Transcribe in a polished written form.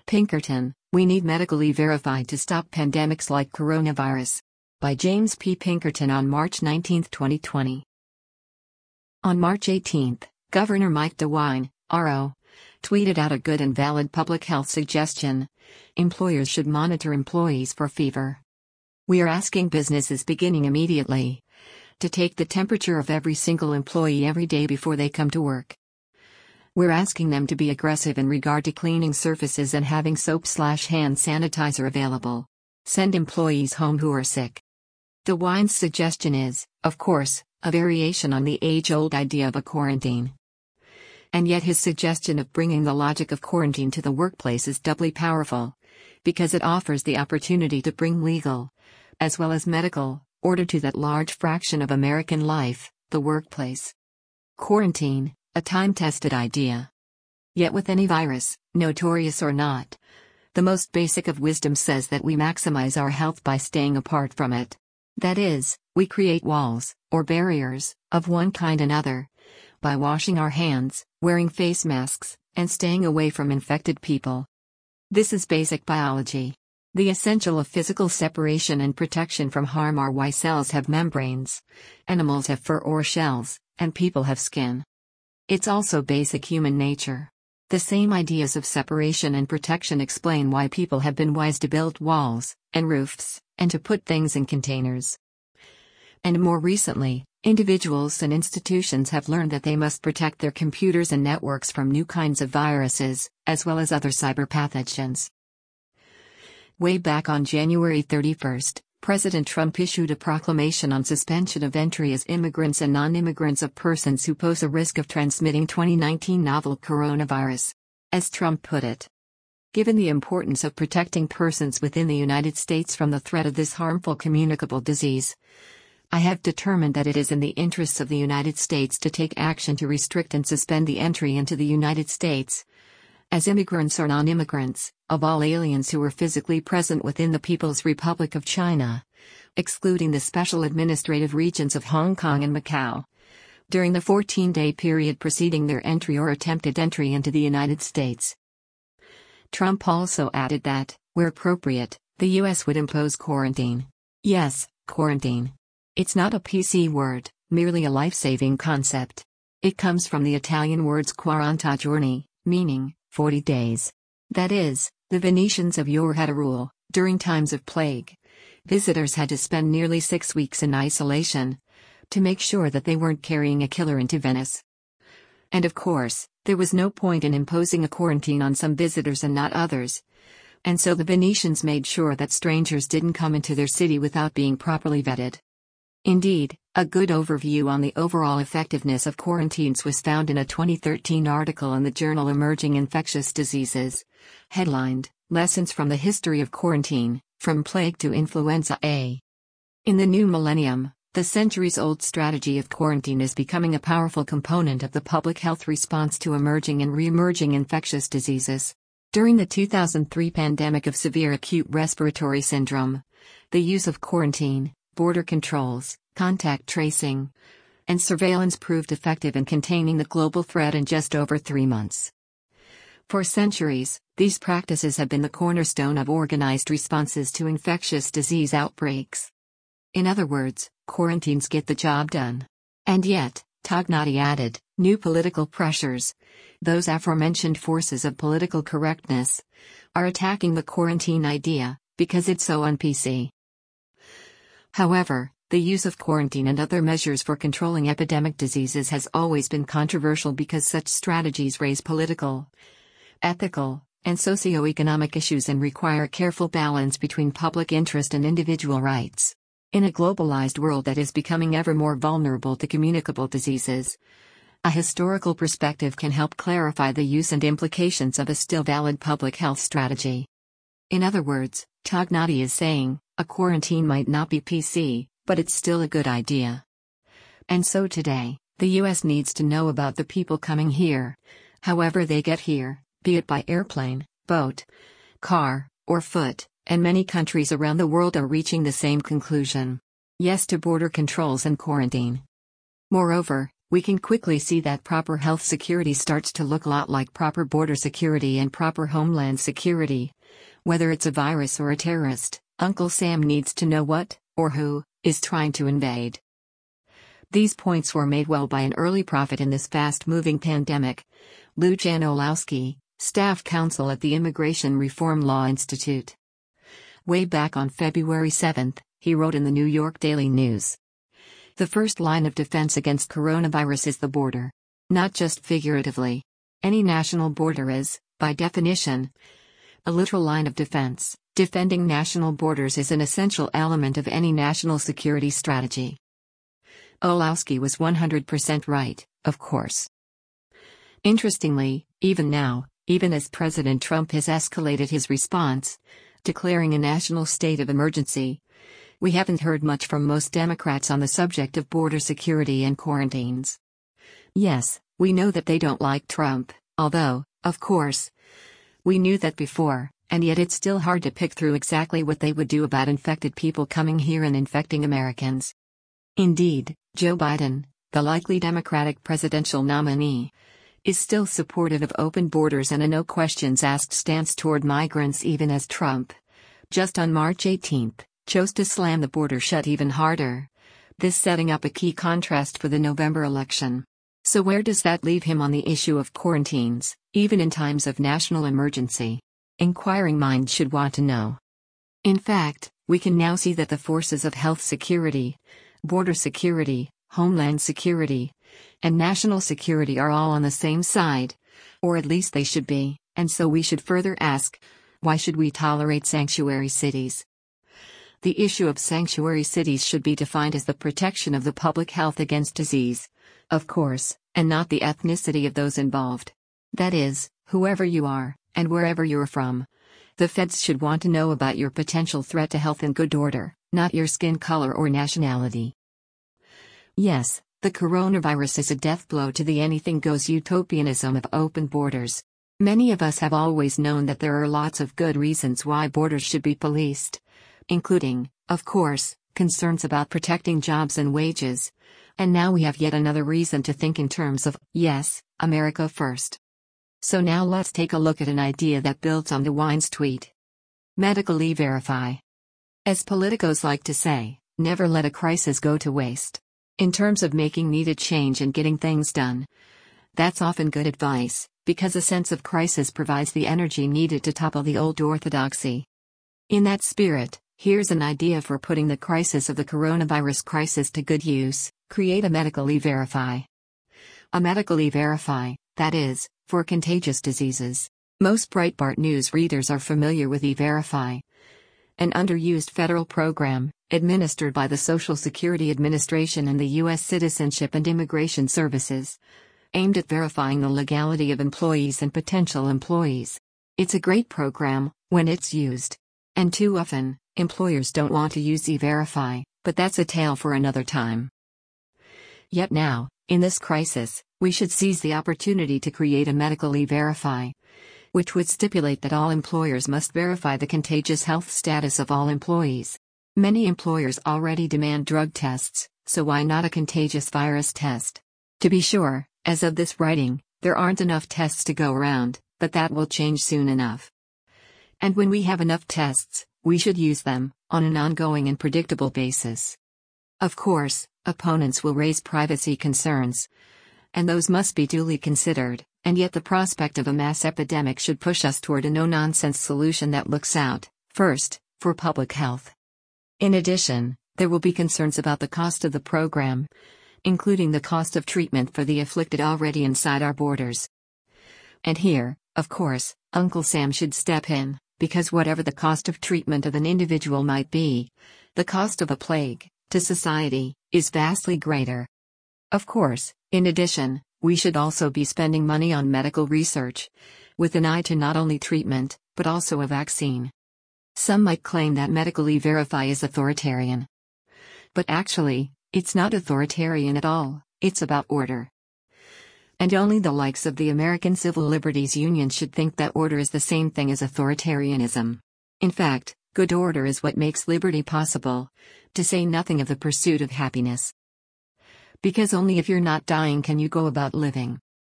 Pinkerton, We Need Medically Verified to Stop Pandemics Like Coronavirus. By James P. Pinkerton on March 19, 2020. On March 18, Governor Mike DeWine, RO, tweeted out a good and valid public health suggestion. Employers should monitor employees for fever. We are asking businesses beginning immediately to take the temperature of every single employee every day before they come to work. We're asking them to be aggressive in regard to cleaning surfaces and having soap/hand sanitizer available. Send employees home who are sick. DeWine's suggestion is, of course, a variation on the age-old idea of a quarantine. And yet his suggestion of bringing the logic of quarantine to the workplace is doubly powerful, because it offers the opportunity to bring legal, as well as medical, order to that large fraction of American life, the workplace. Quarantine, a time-tested idea. Yet with any virus, notorious or not, the most basic of wisdom says that we maximize our health by staying apart from it. That is, we create walls, or barriers, of one kind and other, by washing our hands, wearing face masks, and staying away from infected people. This is basic biology. The essential of physical separation and protection from harm are why cells have membranes, animals have fur or shells, and people have skin. It's also basic human nature. The same ideas of separation and protection explain why people have been wise to build walls, and roofs, and to put things in containers. And more recently, individuals and institutions have learned that they must protect their computers and networks from new kinds of viruses, as well as other cyberpathogens. Way back on January 31st, President Trump issued a proclamation on suspension of entry as immigrants and non-immigrants of persons who pose a risk of transmitting 2019 novel coronavirus. As Trump put it, given the importance of protecting persons within the United States from the threat of this harmful communicable disease, I have determined that it is in the interests of the United States to take action to restrict and suspend the entry into the United States, as immigrants or non-immigrants, of all aliens who were physically present within the People's Republic of China, excluding the special administrative regions of Hong Kong and Macau, during the 14-day period preceding their entry or attempted entry into the United States. Trump also added that, where appropriate, the U.S. would impose quarantine. Yes, quarantine. It's not a PC word, merely a life-saving concept. It comes from the Italian words quaranta giorni, meaning 40 days. That is, the Venetians of yore had a rule: during times of plague, visitors had to spend nearly 6 weeks in isolation, to make sure that they weren't carrying a killer into Venice. And of course, there was no point in imposing a quarantine on some visitors and not others. And so the Venetians made sure that strangers didn't come into their city without being properly vetted. Indeed, a good overview on the overall effectiveness of quarantines was found in a 2013 article in the journal Emerging Infectious Diseases, headlined, Lessons from the History of Quarantine, From Plague to Influenza A. In the new millennium, the centuries-old strategy of quarantine is becoming a powerful component of the public health response to emerging and re-emerging infectious diseases. During the 2003 pandemic of severe acute respiratory syndrome, the use of quarantine, border controls, contact tracing, and surveillance proved effective in containing the global threat in just over 3 months. For centuries, these practices have been the cornerstone of organized responses to infectious disease outbreaks. In other words, quarantines get the job done. And yet, Tognati added, new political pressures, those aforementioned forces of political correctness, are attacking the quarantine idea, because it's so un-PC. However, the use of quarantine and other measures for controlling epidemic diseases has always been controversial because such strategies raise political, ethical, and socio-economic issues and require careful balance between public interest and individual rights. In a globalized world that is becoming ever more vulnerable to communicable diseases, a historical perspective can help clarify the use and implications of a still valid public health strategy. In other words, Tognati is saying, a quarantine might not be PC, but it's still a good idea. And so today, the US needs to know about the people coming here, however they get here, be it by airplane, boat, car, or foot, and many countries around the world are reaching the same conclusion. Yes to border controls and quarantine. Moreover, we can quickly see that proper health security starts to look a lot like proper border security and proper homeland security. Whether it's a virus or a terrorist, Uncle Sam needs to know what, or who, is trying to invade. These points were made well by an early prophet in this fast-moving pandemic, Lou Janowski, staff counsel at the Immigration Reform Law Institute. Way back on February 7, he wrote in the New York Daily News, "The first line of defense against coronavirus is the border. Not just figuratively. Any national border is, by definition, a literal line of defense. Defending national borders is an essential element of any national security strategy." Olowski was 100% right, of course. Interestingly, even now, even as President Trump has escalated his response, declaring a national state of emergency, we haven't heard much from most Democrats on the subject of border security and quarantines. Yes, we know that they don't like Trump, although, of course, we knew that before, and yet it's still hard to pick through exactly what they would do about infected people coming here and infecting Americans. Indeed, Joe Biden, the likely Democratic presidential nominee, is still supportive of open borders and a no-questions-asked stance toward migrants even as Trump, just on March 18, chose to slam the border shut even harder, this setting up a key contrast for the November election. So where does that leave him on the issue of quarantines, even in times of national emergency? Inquiring minds should want to know. In fact, we can now see that the forces of health security, border security, homeland security, and national security are all on the same side, or at least they should be, and so we should further ask, why should we tolerate sanctuary cities? The issue of sanctuary cities should be defined as the protection of the public health against disease, of course, and not the ethnicity of those involved. That is, whoever you are, and wherever you're from. The feds should want to know about your potential threat to health and good order, not your skin color or nationality. Yes, the coronavirus is a death blow to the anything-goes utopianism of open borders. Many of us have always known that there are lots of good reasons why borders should be policed, including, of course, concerns about protecting jobs and wages. And now we have yet another reason to think in terms of, yes, America first. So now let's take a look at an idea that builds on DeWine's tweet. Medically verify. As politicos like to say, never let a crisis go to waste. In terms of making needed change and getting things done, that's often good advice, because a sense of crisis provides the energy needed to topple the old orthodoxy. In that spirit, here's an idea for putting the crisis of the coronavirus crisis to good use: create a medically verify. A medically verify, that is, for contagious diseases. Most Breitbart News readers are familiar with E-Verify, an underused federal program, administered by the Social Security Administration and the U.S. Citizenship and Immigration Services, aimed at verifying the legality of employees and potential employees. It's a great program, when it's used. And too often, employers don't want to use E-Verify, but that's a tale for another time. Yet now, in this crisis, we should seize the opportunity to create a medical E-Verify, which would stipulate that all employers must verify the contagious health status of all employees. Many employers already demand drug tests, so why not a contagious virus test? To be sure, as of this writing, there aren't enough tests to go around, but that will change soon enough. And when we have enough tests, we should use them, on an ongoing and predictable basis. Of course, opponents will raise privacy concerns, and those must be duly considered, and yet the prospect of a mass epidemic should push us toward a no-nonsense solution that looks out, first, for public health. In addition, there will be concerns about the cost of the program, including the cost of treatment for the afflicted already inside our borders. And here, of course, Uncle Sam should step in, because whatever the cost of treatment of an individual might be, the cost of a plague, to society, is vastly greater. Of course, in addition, we should also be spending money on medical research, with an eye to not only treatment, but also a vaccine. Some might claim that medically verify is authoritarian. But actually, it's not authoritarian at all, it's about order. And only the likes of the American Civil Liberties Union should think that order is the same thing as authoritarianism. In fact, good order is what makes liberty possible, to say nothing of the pursuit of happiness. Because only if you're not dying can you go about living.